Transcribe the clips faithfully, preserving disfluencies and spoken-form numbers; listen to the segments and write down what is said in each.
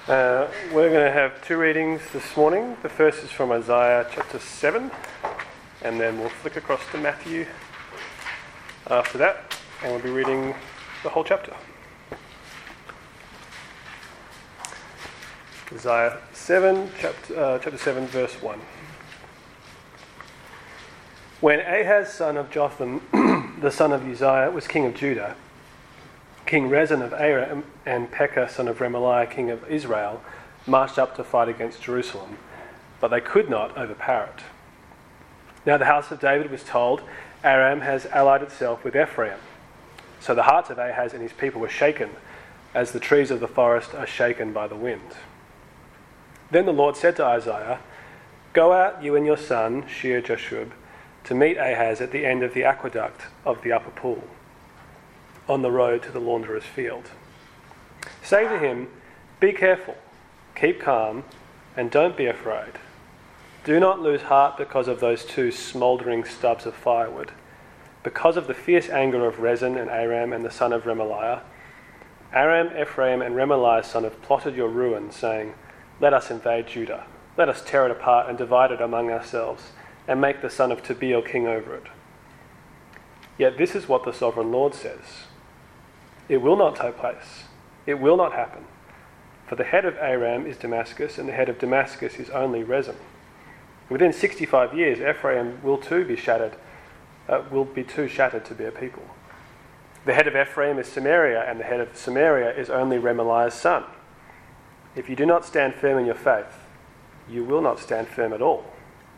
Uh, we're going to have two readings this morning. The first is from Isaiah chapter seven, and then we'll flick across to Matthew after that, and we'll be reading the whole chapter. Isaiah seven, chapter, uh, chapter seven, verse one. When Ahaz, son of Jotham, the son of Uzziah, was king of Judah, King Rezin of Aram and Pekah, son of Remaliah, king of Israel, marched up to fight against Jerusalem, but they could not overpower it. Now the house of David was told, Aram has allied itself with Ephraim. So the hearts of Ahaz and his people were shaken, as the trees of the forest are shaken by the wind. Then the Lord said to Isaiah, "Go out, you and your son, Shear-Jashub, to meet Ahaz at the end of the aqueduct of the upper pool, on the road to the launderer's field. Say to him, be careful, keep calm, and don't be afraid. Do not lose heart because of those two smouldering stubs of firewood. Because of the fierce anger of Rezin and Aram and the son of Remaliah, Aram, Ephraim, and Remaliah's son have plotted your ruin, saying, let us invade Judah. Let us tear it apart and divide it among ourselves, and make the son of Tabeel king over it. Yet this is what the sovereign Lord says. It will not take place. It will not happen. For the head of Aram is Damascus, and the head of Damascus is only Rezin. Within sixty-five years, Ephraim will too be shattered, uh, will be too shattered to be a people. The head of Ephraim is Samaria, and the head of Samaria is only Remaliah's son. If you do not stand firm in your faith, you will not stand firm at all."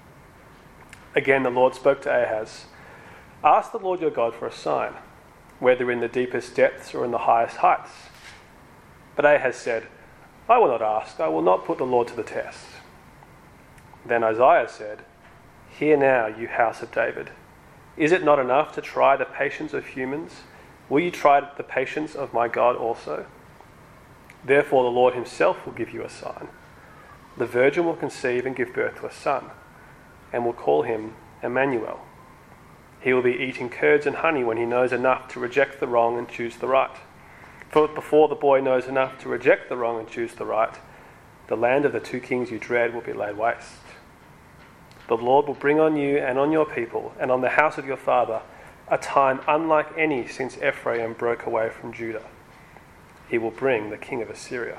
Again the Lord spoke to Ahaz, "Ask the Lord your God for a sign, whether in the deepest depths or in the highest heights." But Ahaz said, "I will not ask, I will not put the Lord to the test." Then Isaiah said, "Hear now, you house of David. Is it not enough to try the patience of humans? Will you try the patience of my God also? Therefore the Lord himself will give you a sign. The virgin will conceive and give birth to a son, and will call him Emmanuel. He will be eating curds and honey when he knows enough to reject the wrong and choose the right. For before the boy knows enough to reject the wrong and choose the right, the land of the two kings you dread will be laid waste. The Lord will bring on you and on your people and on the house of your father a time unlike any since Ephraim broke away from Judah. He will bring the king of Assyria.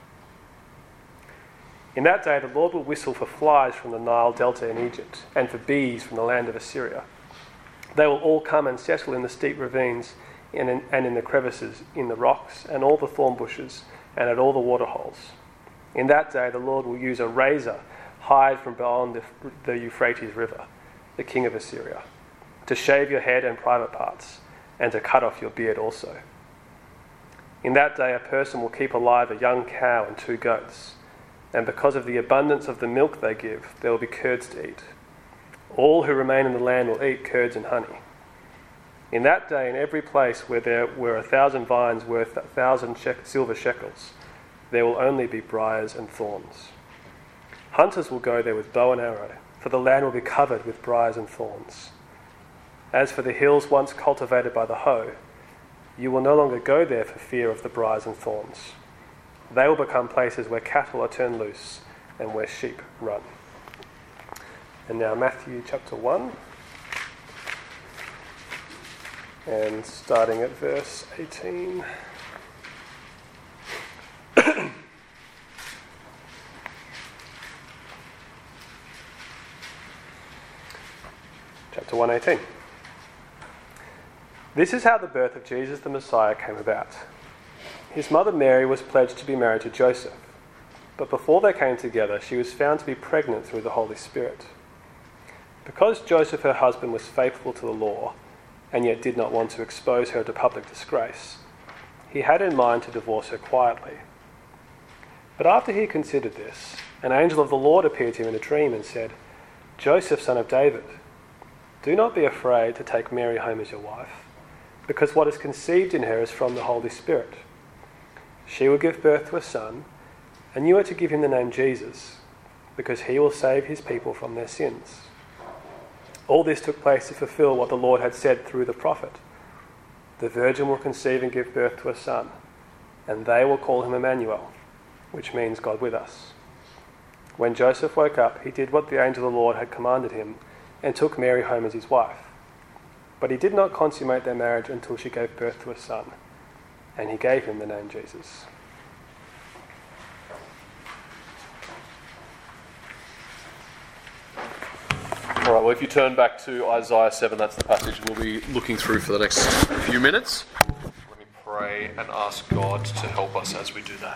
In that day the Lord will whistle for flies from the Nile delta in Egypt, and for bees from the land of Assyria. They will all come and settle in the steep ravines and in, and in the crevices, in the rocks, and all the thorn bushes, and at all the waterholes. In that day the Lord will use a razor hired from beyond the, the Euphrates River, the king of Assyria, to shave your head and private parts, and to cut off your beard also. In that day a person will keep alive a young cow and two goats, and because of the abundance of the milk they give, there will be curds to eat. All who remain in the land will eat curds and honey. In that day, in every place where there were a thousand vines worth a thousand shek- silver shekels, there will only be briars and thorns. Hunters will go there with bow and arrow, for the land will be covered with briars and thorns. As for the hills once cultivated by the hoe, you will no longer go there for fear of the briars and thorns. They will become places where cattle are turned loose and where sheep run. And now Matthew chapter one, and starting at verse eighteen. Chapter one eighteen. This is how the birth of Jesus the Messiah came about. His mother Mary was pledged to be married to Joseph, but before they came together, she was found to be pregnant through the Holy Spirit. Because Joseph, her husband, was faithful to the law, and yet did not want to expose her to public disgrace, he had in mind to divorce her quietly. But after he considered this, an angel of the Lord appeared to him in a dream and said, "Joseph, son of David, do not be afraid to take Mary home as your wife, because what is conceived in her is from the Holy Spirit. She will give birth to a son, and you are to give him the name Jesus, because he will save his people from their sins." All this took place to fulfill what the Lord had said through the prophet. The virgin will conceive and give birth to a son, and they will call him Emmanuel, which means God with us. When Joseph woke up, he did what the angel of the Lord had commanded him and took Mary home as his wife. But he did not consummate their marriage until she gave birth to a son, and he gave him the name Jesus. All right, well, if you turn back to Isaiah seven, that's the passage we'll be looking through for the next few minutes. Let me pray and ask God to help us as we do that.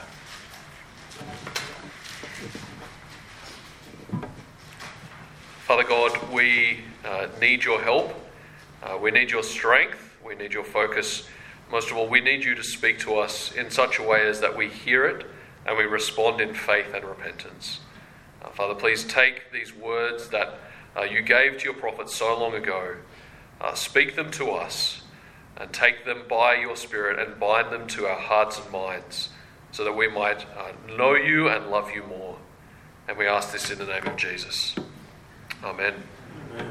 Father God, we uh, need your help. Uh, we need your strength. We need your focus. Most of all, we need you to speak to us in such a way as that we hear it and we respond in faith and repentance. Uh, Father, please take these words that uh, you gave to your prophets so long ago, uh, speak them to us, and take them by your Spirit and bind them to our hearts and minds so that we might uh, know you and love you more. And we ask this in the name of Jesus. Amen. Amen.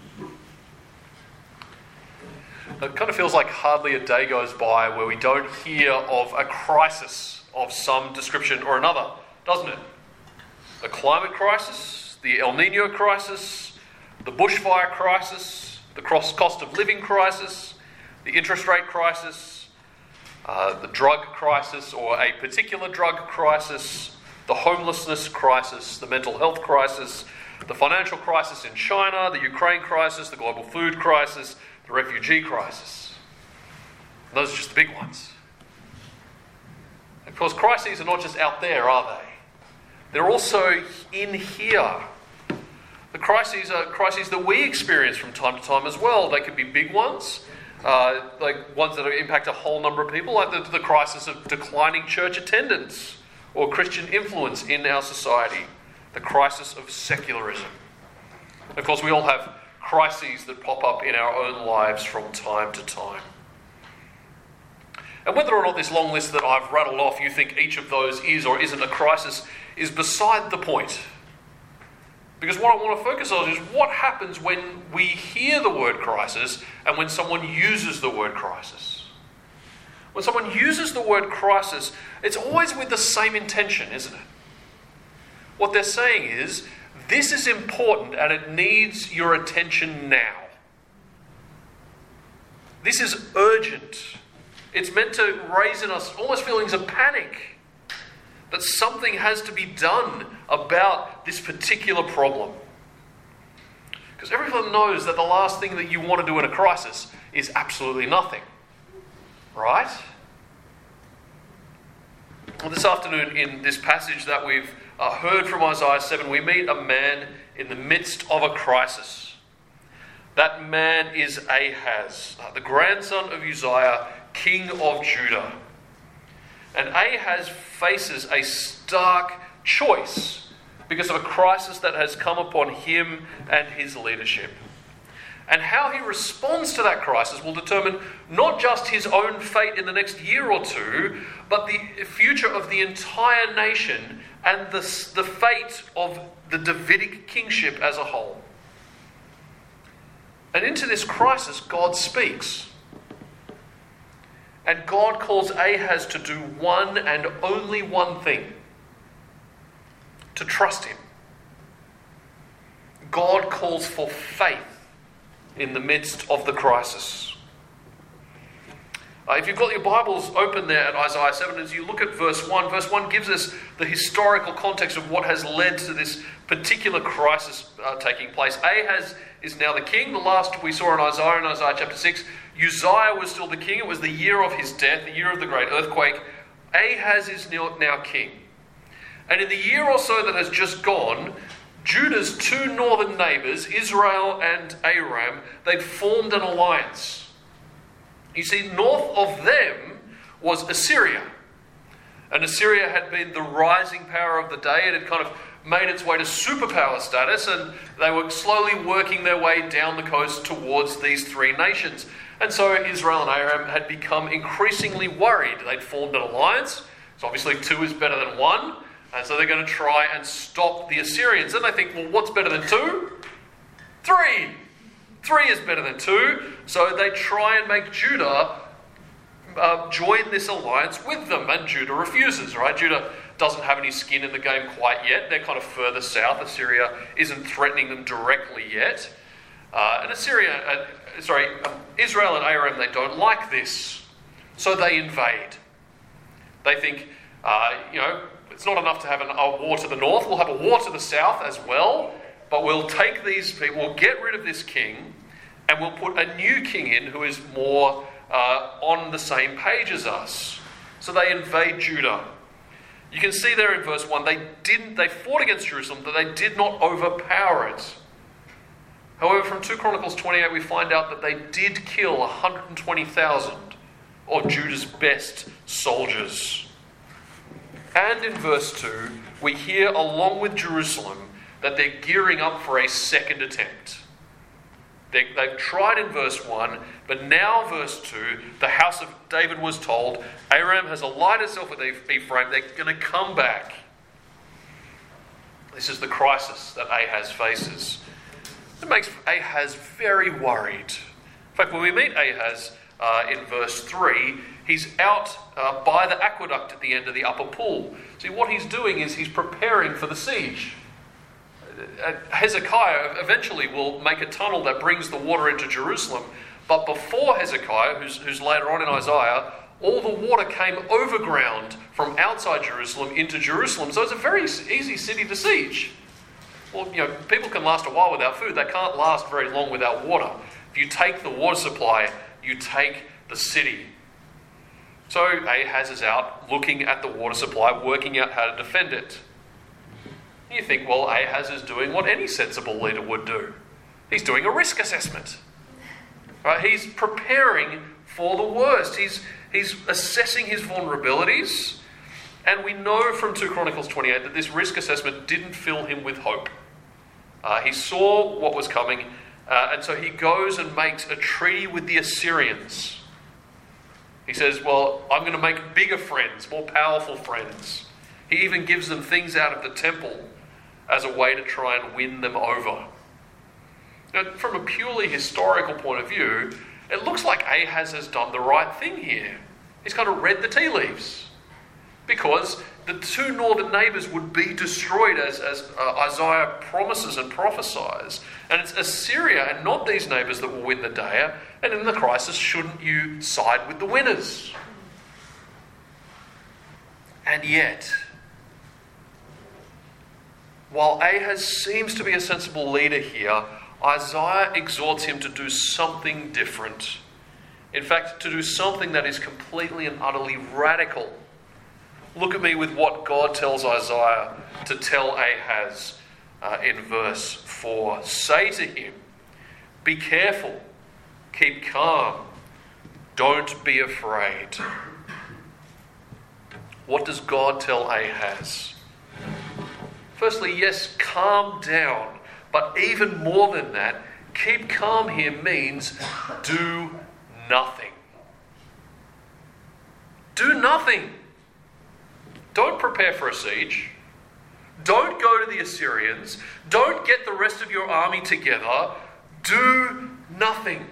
It kind of feels like hardly a day goes by where we don't hear of a crisis of some description or another, doesn't it? The climate crisis, the El Nino crisis, the bushfire crisis, the cost of living crisis, the interest rate crisis, uh, the drug crisis or a particular drug crisis, the homelessness crisis, the mental health crisis, the financial crisis in China, the Ukraine crisis, the global food crisis, the refugee crisis. And those are just the big ones. Of course, crises are not just out there, are they? They're also in here. The crises are crises that we experience from time to time as well. They could be big ones, uh, like ones that impact a whole number of people, like the, the crisis of declining church attendance or Christian influence in our society, the crisis of secularism. Of course, we all have crises that pop up in our own lives from time to time. And whether or not this long list that I've rattled off, you think each of those is or isn't a crisis, is beside the point. Because what I want to focus on is what happens when we hear the word crisis and when someone uses the word crisis. When someone uses the word crisis, it's always with the same intention, isn't it? What they're saying is, this is important and it needs your attention now. This is urgent. It's meant to raise in us almost feelings of panic. That something has to be done about this particular problem. Because everyone knows that the last thing that you want to do in a crisis is absolutely nothing. Right? Well, this afternoon in this passage that we've uh, heard from Isaiah seven, we meet a man in the midst of a crisis. That man is Ahaz, uh, the grandson of Uzziah, king of Judah. And Ahaz faces a stark choice because of a crisis that has come upon him and his leadership. And how he responds to that crisis will determine not just his own fate in the next year or two, but the future of the entire nation and the, the fate of the Davidic kingship as a whole. And into this crisis, God speaks. And God calls Ahaz to do one and only one thing. To trust him. God calls for faith in the midst of the crisis. Uh, if you've got your Bibles open there at Isaiah seven, as you look at verse one, verse one gives us the historical context of what has led to this particular crisis uh, taking place. Ahaz is now the king. The last we saw in Isaiah, in Isaiah chapter six, Uzziah was still the king. It was the year of his death, the year of the great earthquake. Ahaz is now king. And in the year or so that has just gone, Judah's two northern neighbours, Israel and Aram, they'd formed an alliance. You see, north of them was Assyria. And Assyria had been the rising power of the day. It had kind of made its way to superpower status, and they were slowly working their way down the coast towards these three nations. And so Israel and Aram had become increasingly worried. They'd formed an alliance. So obviously two is better than one. And so they're going to try and stop the Assyrians. And they think, well, what's better than two? Three. Three is better than two. So they try and make Judah uh, join this alliance with them. And Judah refuses, right? Judah doesn't have any skin in the game quite yet. They're kind of further south. Assyria isn't threatening them directly yet. Uh, and Assyria, uh, sorry, um, Israel and Aram, they don't like this. So they invade. They think, uh, you know, it's not enough to have an, a war to the north. We'll have a war to the south as well. But we'll take these people, we'll get rid of this king, and we'll put a new king in who is more uh, on the same page as us. So they invade Judah. You can see there in verse one, they didn't. They fought against Jerusalem, but they did not overpower it. However, from Second Chronicles twenty-eight, we find out that they did kill one hundred twenty thousand of Judah's best soldiers. And in verse two, we hear, along with Jerusalem, that they're gearing up for a second attempt. They, they've tried in verse one, but now verse two, the house of David was told, Aram has allied itself with Ephraim, they're going to come back. This is the crisis that Ahaz faces. It makes Ahaz very worried. In fact, when we meet Ahaz uh, in verse three, he's out uh, by the aqueduct at the end of the upper pool. See, what he's doing is he's preparing for the siege. Hezekiah eventually will make a tunnel that brings the water into Jerusalem. But before Hezekiah, who's, who's later on in Isaiah, all the water came overground from outside Jerusalem into Jerusalem. So it's a very easy city to siege. Well, you know, people can last a while without food. They can't last very long without water. If you take the water supply, you take the city. So Ahaz is out looking at the water supply, working out how to defend it. You think, well, Ahaz is doing what any sensible leader would do. He's doing a risk assessment. Right? He's preparing for the worst. He's, he's assessing his vulnerabilities. And we know from Second Chronicles twenty-eight that this risk assessment didn't fill him with hope. Uh, he saw what was coming, uh, and so he goes and makes a treaty with the Assyrians. He says, well, I'm going to make bigger friends, more powerful friends. He even gives them things out of the temple as a way to try and win them over. Now, from a purely historical point of view, it looks like Ahaz has done the right thing here. He's kind of read the tea leaves. Because the two northern neighbours would be destroyed as, as uh, Isaiah promises and prophesies. And it's Assyria and not these neighbours that will win the day. And in the crisis, shouldn't you side with the winners? And yet, while Ahaz seems to be a sensible leader here, Isaiah exhorts him to do something different. In fact, to do something that is completely and utterly radical. Look at me with what God tells Isaiah to tell Ahaz uh, in verse four. Say to him, be careful, keep calm, don't be afraid. What does God tell Ahaz? Firstly, yes, calm down. But even more than that, keep calm here means do nothing. Do nothing. Don't prepare for a siege. Don't go to the Assyrians. Don't get the rest of your army together. Do nothing.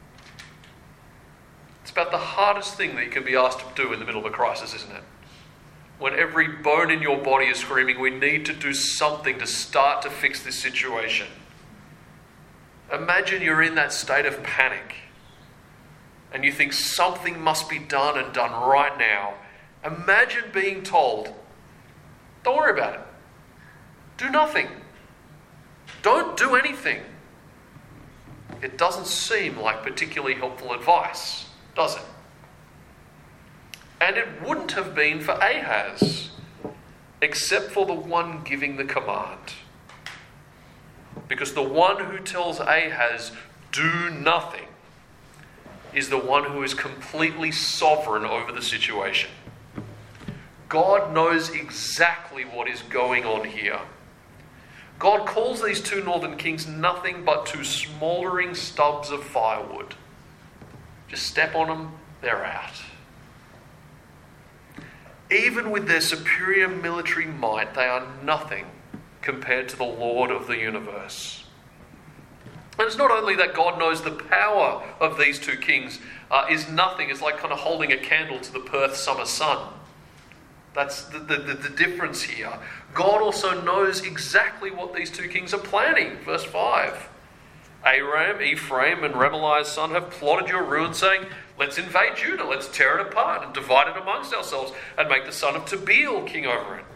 It's about the hardest thing that you can be asked to do in the middle of a crisis, isn't it? When every bone in your body is screaming, we need to do something to start to fix this situation. Imagine you're in that state of panic and you think something must be done and done right now. Imagine being told, don't worry about it. Do nothing. Don't do anything. It doesn't seem like particularly helpful advice, does it? And it wouldn't have been for Ahaz, except for the one giving the command. Because the one who tells Ahaz, do nothing, is the one who is completely sovereign over the situation. God knows exactly what is going on here. God calls these two northern kings nothing but two smouldering stubs of firewood. Just step on them, they're out. Even with their superior military might, they are nothing compared to the Lord of the universe. And it's not only that God knows the power of these two kings uh, is nothing. It's like kind of holding a candle to the Perth summer sun. They That's the, the, the, the difference here. God also knows exactly what these two kings are planning. Verse five. Aram, Ephraim, and Remaliah's son have plotted your ruin, saying, let's invade Judah, let's tear it apart and divide it amongst ourselves and make the son of Tabeel king over it.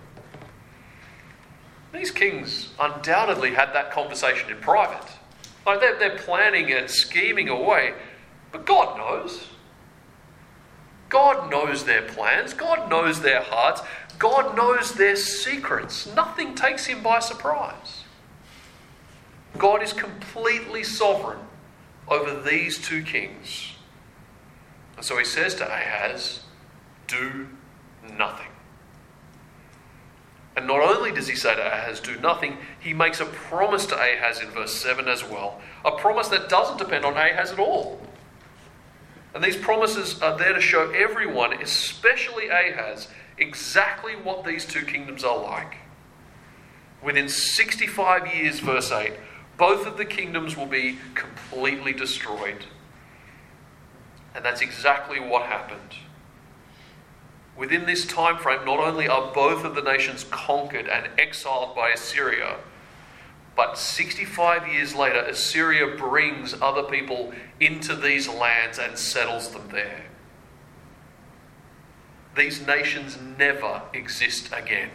These kings undoubtedly had that conversation in private. Like they're, they're planning and scheming away, but God knows. God knows their plans. God knows their hearts. God knows their secrets. Nothing takes him by surprise. God is completely sovereign over these two kings. And so he says to Ahaz, do nothing. And not only does he say to Ahaz, do nothing, he makes a promise to Ahaz in verse seven as well. A promise that doesn't depend on Ahaz at all. And these promises are there to show everyone, especially Ahaz, exactly what these two kingdoms are like. Within sixty-five years, verse eight, both of the kingdoms will be completely destroyed. And that's exactly what happened. Within this time frame, not only are both of the nations conquered and exiled by Assyria, but sixty-five years later, Assyria brings other people into these lands and settles them there. These nations never exist again.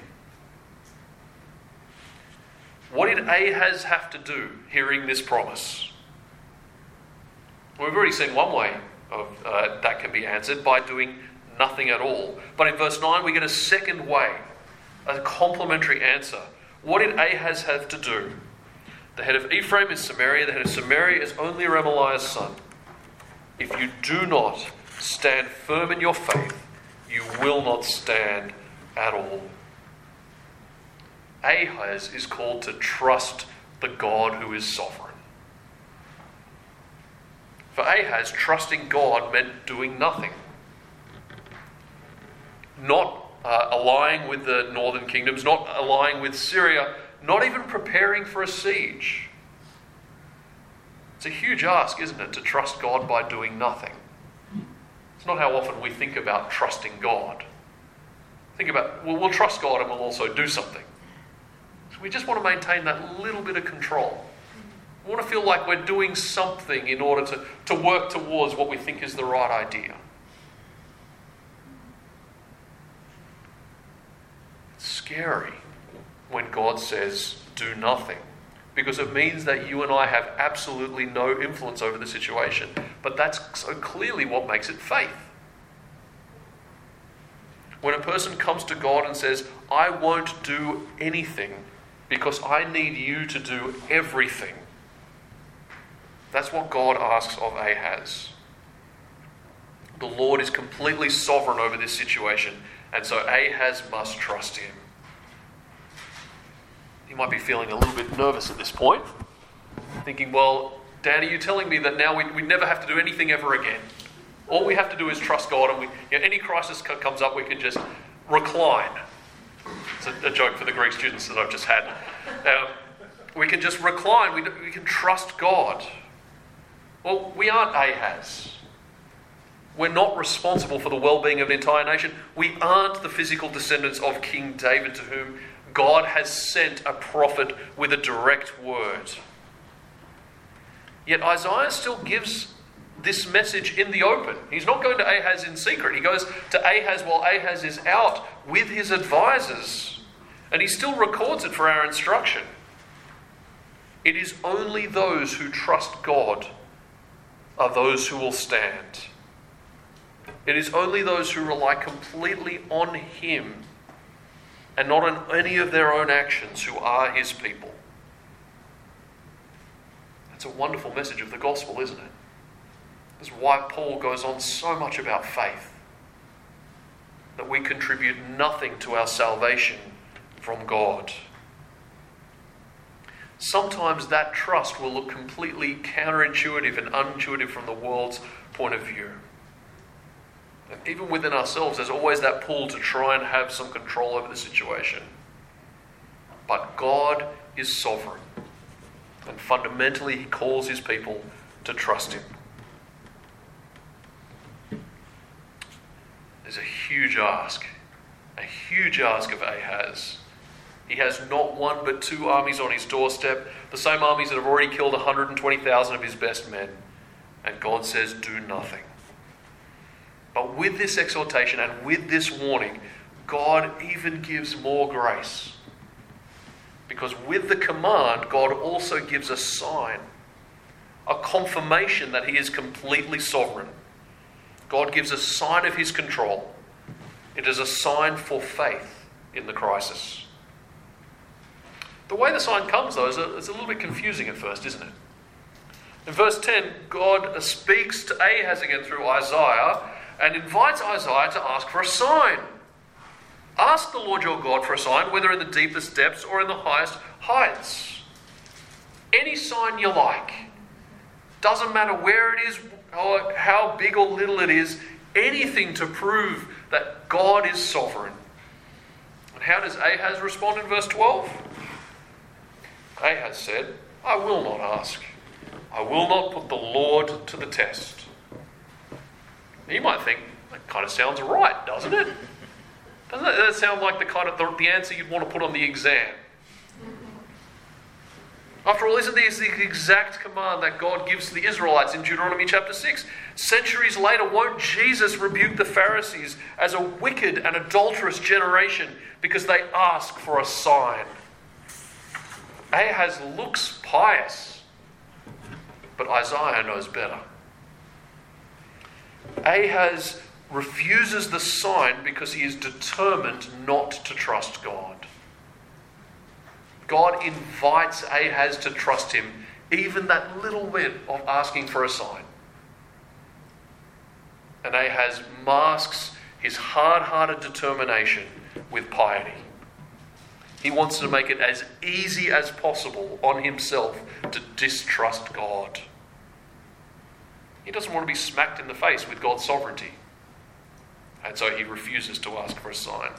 What did Ahaz have to do hearing this promise? We've already seen one way of uh, that can be answered, by doing nothing at all. But in verse nine, we get a second way, a complementary answer. What did Ahaz have to do? The head of Ephraim is Samaria. The head of Samaria is only Remaliah's son. If you do not stand firm in your faith, you will not stand at all. Ahaz is called to trust the God who is sovereign. For Ahaz, trusting God meant doing nothing. Not uh, allying with the northern kingdoms, not allying with Syria, not even preparing for a siege. It's a huge ask, isn't it, to trust God by doing nothing. It's not how often we think about trusting God. Think about, well, we'll trust God and we'll also do something. So we just want to maintain that little bit of control. We want to feel like we're doing something in order to, to work towards what we think is the right idea. It's scary when God says, do nothing, because it means that you and I have absolutely no influence over the situation. But that's so clearly what makes it faith. When a person comes to God and says, I won't do anything because I need you to do everything, that's what God asks of Ahaz. The Lord is completely sovereign over this situation, and so Ahaz must trust him. You might be feeling a little bit nervous at this point, thinking, well, Dan, are you telling me that now we, we never have to do anything ever again? All we have to do is trust God, and we, you know, any crisis co- comes up, we can just recline. It's a, a joke for the Greek students that I've just had. Um, we can just recline. We, we can trust God. Well, we aren't Ahaz. We're not responsible for the well-being of an entire nation. We aren't the physical descendants of King David, to whom God has sent a prophet with a direct word. Yet Isaiah still gives this message in the open. He's not going to Ahaz in secret. He goes to Ahaz while Ahaz is out with his advisors. And he still records it for our instruction. It is only those who trust God are those who will stand. It is only those who rely completely on him and not on any of their own actions who are his people. That's a wonderful message of the gospel, isn't it? This is why Paul goes on so much about faith. That we contribute nothing to our salvation from God. Sometimes that trust will look completely counterintuitive and unintuitive from the world's point of view. And even within ourselves, there's always that pull to try and have some control over the situation. But God is sovereign. And fundamentally, he calls his people to trust him. There's a huge ask. A huge ask of Ahaz. He has not one but two armies on his doorstep, the same armies that have already killed one hundred twenty thousand of his best men. And God says, do nothing. But with this exhortation and with this warning, God even gives more grace. Because with the command, God also gives a sign, a confirmation that he is completely sovereign. God gives a sign of his control. It is a sign for faith in the crisis. The way the sign comes, though, is a, is a little bit confusing at first, isn't it? In verse ten, God speaks to Ahaz again through Isaiah and invites Isaiah to ask for a sign. Ask the Lord your God for a sign, whether in the deepest depths or in the highest heights. Any sign you like. Doesn't matter where it is, or how big or little it is. Anything to prove that God is sovereign. And how does Ahaz respond in verse twelve? Ahaz said, I will not ask. I will not put the Lord to the test. You might think, that kind of sounds right, doesn't it? Doesn't that sound like the kind of the, the answer you'd want to put on the exam? After all, isn't this the exact command that God gives to the Israelites in Deuteronomy chapter six? Centuries later, won't Jesus rebuke the Pharisees as a wicked and adulterous generation because they ask for a sign? Ahaz looks pious, but Isaiah knows better. Ahaz refuses the sign because he is determined not to trust God. God invites Ahaz to trust him, even that little bit of asking for a sign. And Ahaz masks his hard-hearted determination with piety. He wants to make it as easy as possible on himself to distrust God. He doesn't want to be smacked in the face with God's sovereignty. And so he refuses to ask for a sign.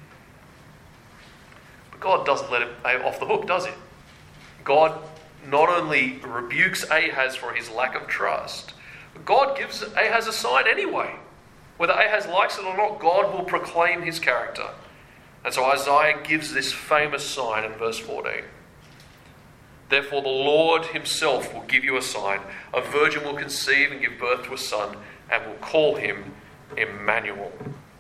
But God doesn't let it off the hook, does it? God not only rebukes Ahaz for his lack of trust, but God gives Ahaz a sign anyway. Whether Ahaz likes it or not, God will proclaim his character. And so Isaiah gives this famous sign in verse fourteen. Therefore the Lord himself will give you a sign. A virgin will conceive and give birth to a son, and will call him Emmanuel.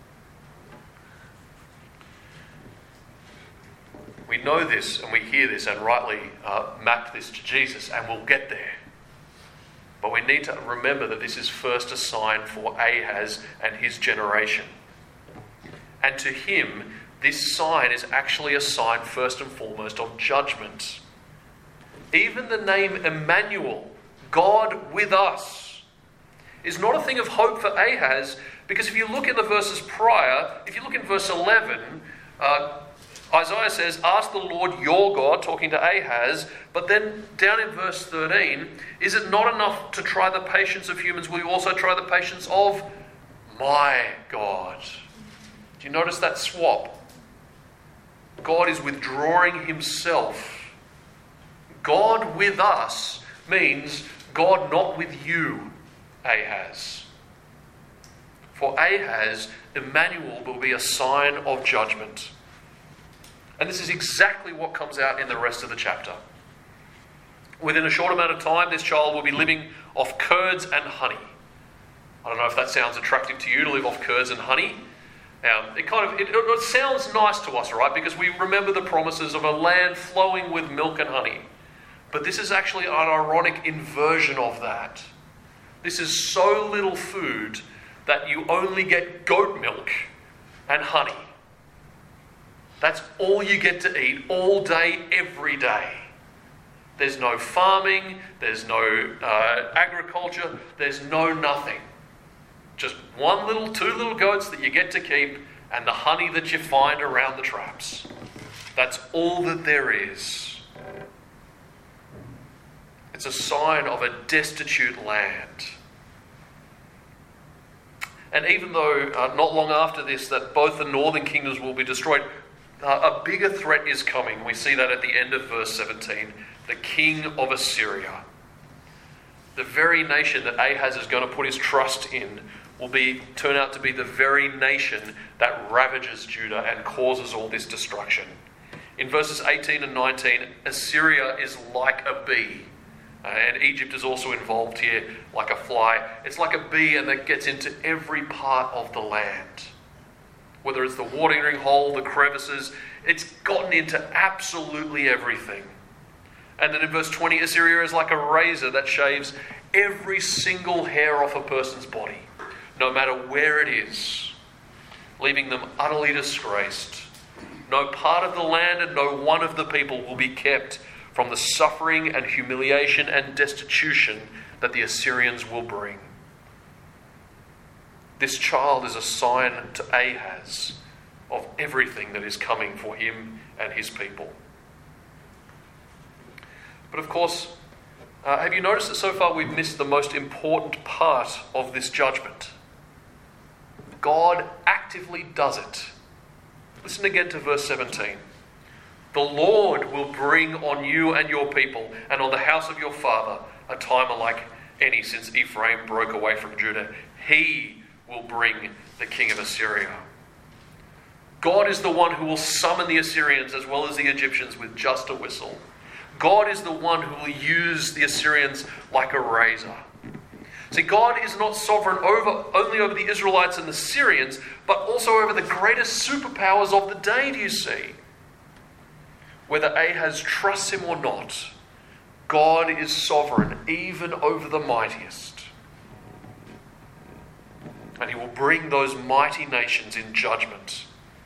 We know this and we hear this and rightly uh, map this to Jesus, and we'll get there. But we need to remember that this is first a sign for Ahaz and his generation. And to him, this sign is actually a sign first and foremost of judgment. Even the name Emmanuel, God with us, is not a thing of hope for Ahaz, because if you look in the verses prior, if you look in verse eleven, uh, Isaiah says, ask the Lord your God, talking to Ahaz, but then down in verse thirteen, is it not enough to try the patience of humans? Will you also try the patience of my God? Do you notice that swap? God is withdrawing himself. God with us means God not with you, Ahaz. For Ahaz, Emmanuel will be a sign of judgment. And this is exactly what comes out in the rest of the chapter. Within a short amount of time, this child will be living off curds and honey. I don't know if that sounds attractive to you, to live off curds and honey. Um, it kind of it, it sounds nice to us, right? Because we remember the promises of a land flowing with milk and honey. But this is actually an ironic inversion of that. This is so little food that you only get goat milk and honey. That's all you get to eat all day, every day. There's no farming, there's no uh, agriculture, there's no nothing. Just one little, two little goats that you get to keep, and the honey that you find around the traps. That's all that there is. It's a sign of a destitute land. And even though uh, not long after this that both the northern kingdoms will be destroyed, uh, a bigger threat is coming. We see that at the end of verse seventeen. The king of Assyria. The very nation that Ahaz is going to put his trust in will be turn out to be the very nation that ravages Judah and causes all this destruction. In verses eighteen and nineteen, Assyria is like a bee. Uh, and Egypt is also involved here, like a fly. It's like a bee, and that gets into every part of the land. Whether it's the watering hole, the crevices, it's gotten into absolutely everything. And then in verse twenty, Assyria is like a razor that shaves every single hair off a person's body, no matter where it is, leaving them utterly disgraced. No part of the land and no one of the people will be kept from the suffering and humiliation and destitution that the Assyrians will bring. This child is a sign to Ahaz of everything that is coming for him and his people. But of course, uh, have you noticed that so far we've missed the most important part of this judgment? God actively does it. Listen again to verse seventeen. The Lord will bring on you and your people and on the house of your father a time unlike any since Ephraim broke away from Judah. He will bring the king of Assyria. God is the one who will summon the Assyrians as well as the Egyptians with just a whistle. God is the one who will use the Assyrians like a razor. See, God is not sovereign over only over the Israelites and the Syrians, but also over the greatest superpowers of the day, do you see? Whether Ahaz trusts him or not, God is sovereign even over the mightiest. And he will bring those mighty nations in judgment.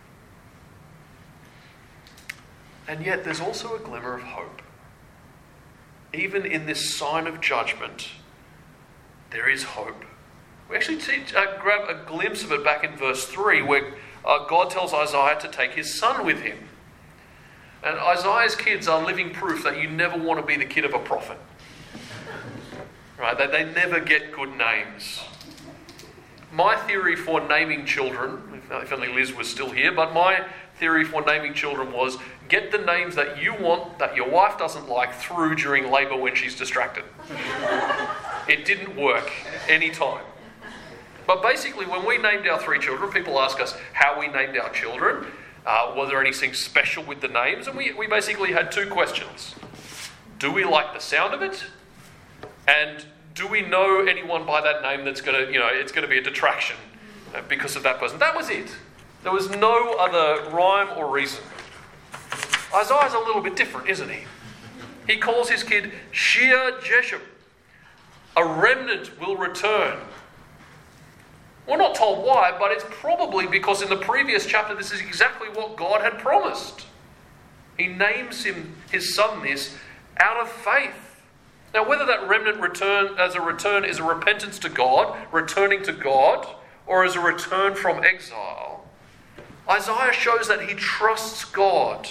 And yet there's also a glimmer of hope. Even in this sign of judgment, there is hope. We actually teach, uh, grab a glimpse of it back in verse three, where uh, God tells Isaiah to take his son with him. And Isaiah's kids are living proof that you never want to be the kid of a prophet. Right? That they never get good names. My theory for naming children, if only Liz was still here, but my theory for naming children was get the names that you want, that your wife doesn't like, through during labour when she's distracted. It didn't work any time. But basically, when we named our three children, people ask us how we named our children. Uh, was there anything special with the names? And we, we basically had two questions. Do we like the sound of it? And do we know anyone by that name that's going to, you know, it's going to be a detraction because of that person? That was it. There was no other rhyme or reason. Isaiah's a little bit different, isn't he? He calls his kid Shear Jeshub. A remnant will return. We're not told why, but it's probably because in the previous chapter this is exactly what God had promised. He names him, his son, this out of faith. Now, whether that remnant return as a return is a repentance to God, returning to God, or as a return from exile, Isaiah shows that he trusts God.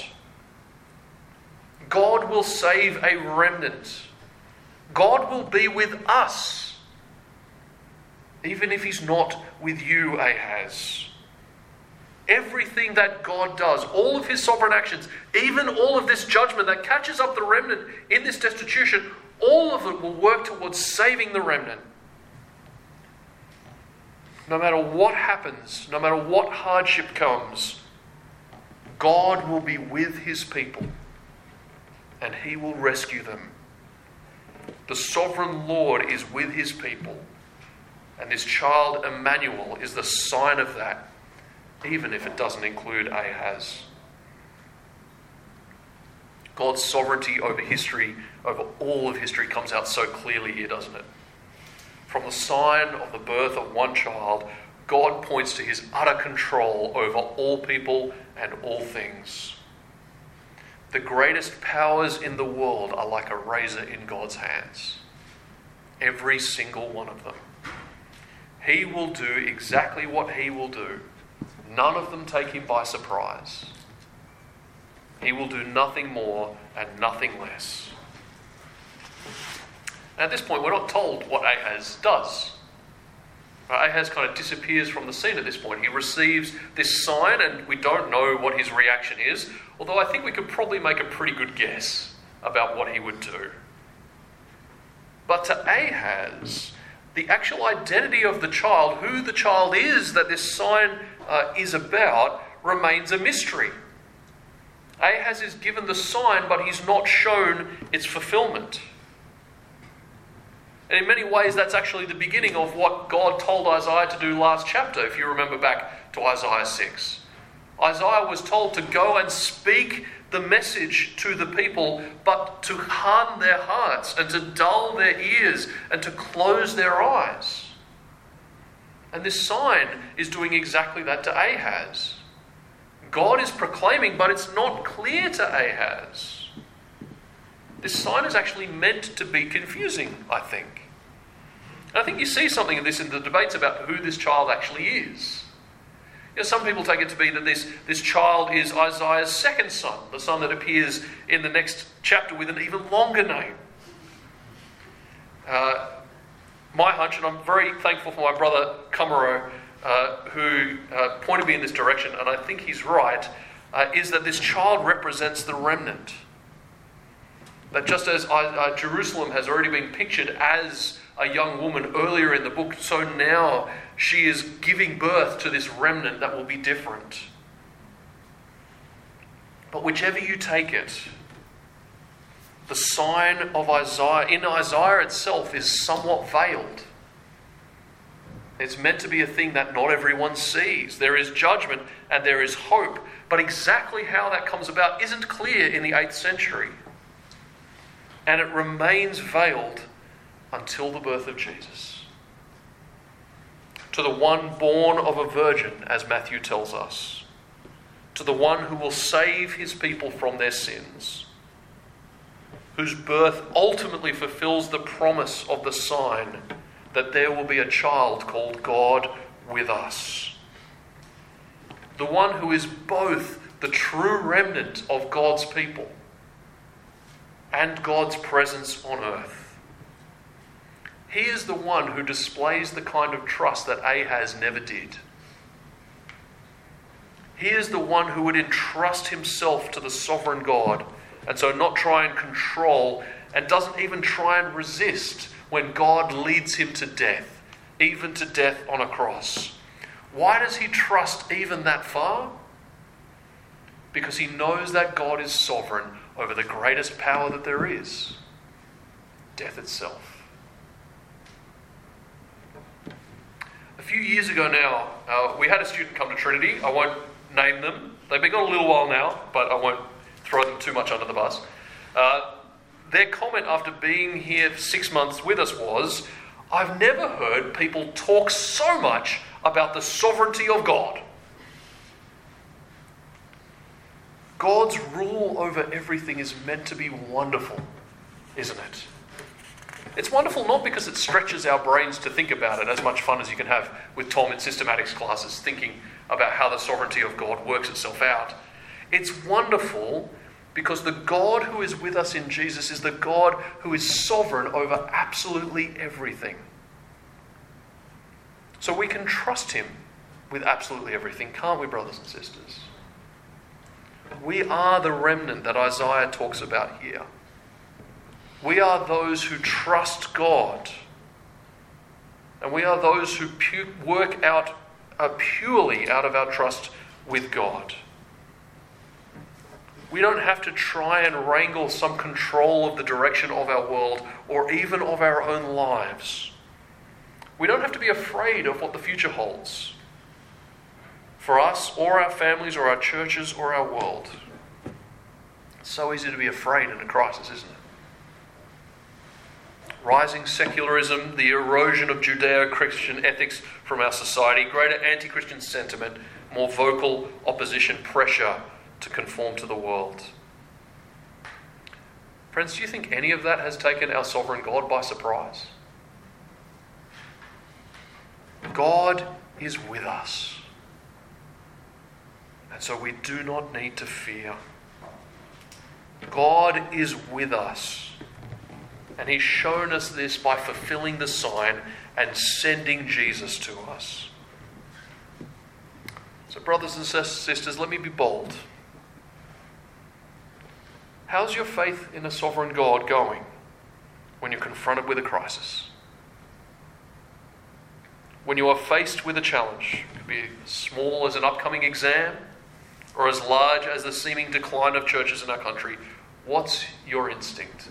God will save a remnant. God will be with us. Even if he's not with you, Ahaz. Everything that God does, all of his sovereign actions, even all of this judgment that catches up the remnant in this destitution, all of it will work towards saving the remnant. No matter what happens, no matter what hardship comes, God will be with his people and he will rescue them. The sovereign Lord is with his people. And this child, Emmanuel, is the sign of that, even if it doesn't include Ahaz. God's sovereignty over history, over all of history, comes out so clearly here, doesn't it? From the sign of the birth of one child, God points to his utter control over all people and all things. The greatest powers in the world are like a razor in God's hands. Every single one of them. He will do exactly what he will do. None of them take him by surprise. He will do nothing more and nothing less. At this point, we're not told what Ahaz does. Ahaz kind of disappears from the scene at this point. He receives this sign and we don't know what his reaction is, although I think we could probably make a pretty good guess about what he would do. But to Ahaz, the actual identity of the child, who the child is that this sign uh, is about, remains a mystery. Ahaz is given the sign, but he's not shown its fulfillment. And in many ways, that's actually the beginning of what God told Isaiah to do last chapter, if you remember back to Isaiah six. Isaiah was told to go and speak the message to the people, but to harden their hearts and to dull their ears and to close their eyes. And this sign is doing exactly that to Ahaz. God is proclaiming, but it's not clear to Ahaz. This sign is actually meant to be confusing, I think. And I think you see something of this in the debates about who this child actually is. You know, some people take it to be that this, this child is Isaiah's second son, the son that appears in the next chapter with an even longer name. Uh, my hunch, and I'm very thankful for my brother Kumaro, uh, who uh, pointed me in this direction, and I think he's right, uh, is that this child represents the remnant. That just as uh, Jerusalem has already been pictured as a young woman earlier in the book, so now she is giving birth to this remnant that will be different. But whichever you take it, the sign of Isaiah, in Isaiah itself, is somewhat veiled. It's meant to be a thing that not everyone sees. There is judgment and there is hope, but exactly how that comes about isn't clear in the eighth century. And it remains veiled until the birth of Jesus. To the one born of a virgin, as Matthew tells us. To the one who will save his people from their sins. Whose birth ultimately fulfills the promise of the sign that there will be a child called God with us. The one who is both the true remnant of God's people and God's presence on earth. He is the one who displays the kind of trust that Ahaz never did. He is the one who would entrust himself to the sovereign God, and so not try and control, and doesn't even try and resist when God leads him to death, even to death on a cross. Why does he trust even that far? Because he knows that God is sovereign over the greatest power that there is, death itself. A few years ago now, uh, we had a student come to Trinity. I won't name them. They've been gone a little while now, but I won't throw them too much under the bus. Uh, their comment after being here for six months with us was, I've never heard people talk so much about the sovereignty of God. God's rule over everything is meant to be wonderful, isn't it? It's wonderful not because it stretches our brains to think about it, as much fun as you can have with Tom in systematics classes, thinking about how the sovereignty of God works itself out. It's wonderful because the God who is with us in Jesus is the God who is sovereign over absolutely everything. So we can trust him with absolutely everything, can't we, brothers and sisters? We are the remnant that Isaiah talks about here. We are those who trust God. And we are those who pu- work out uh, purely out of our trust with God. We don't have to try and wrangle some control of the direction of our world or even of our own lives. We don't have to be afraid of what the future holds for us or our families or our churches or our world. It's so easy to be afraid in a crisis, isn't it? Rising secularism, the erosion of Judeo-Christian ethics from our society, greater anti-Christian sentiment, more vocal opposition, pressure to conform to the world. Friends, do you think any of that has taken our sovereign God by surprise? God is with us. And so we do not need to fear. God is with us. And he's shown us this by fulfilling the sign and sending Jesus to us. So brothers and sisters, let me be bold. How's your faith in a sovereign God going when you're confronted with a crisis? when you are faced with a challenge, it could be as small as an upcoming exam or as large as the seeming decline of churches in our country, what's your instinct?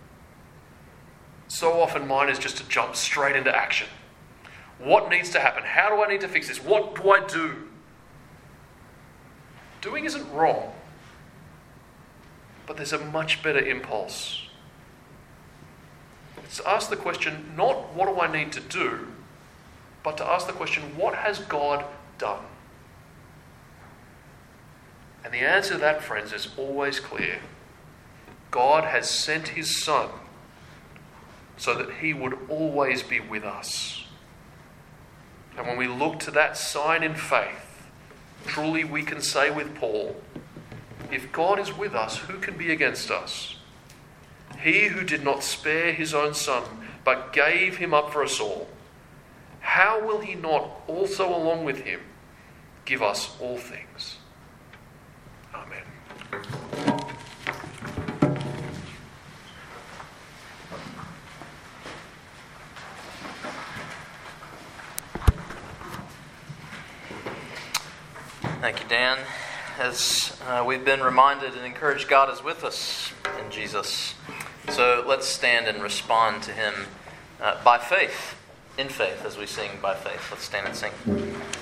So often mine is just to jump straight into action. What needs to happen? How do I need to fix this? What do I do? Doing isn't wrong, but there's a much better impulse. It's to ask the question, not what do I need to do, but to ask the question, what has God done? And the answer to that, friends, is always clear. God has sent his Son so that he would always be with us. And when we look to that sign in faith, truly we can say with Paul, if God is with us, who can be against us? He who did not spare his own Son, but gave him up for us all, how will he not also along with him give us all things? Amen. Thank you, Dan. As uh, we've been reminded and encouraged, God is with us in Jesus. So let's stand and respond to him uh, by faith, in faith, as we sing by faith. Let's stand and sing.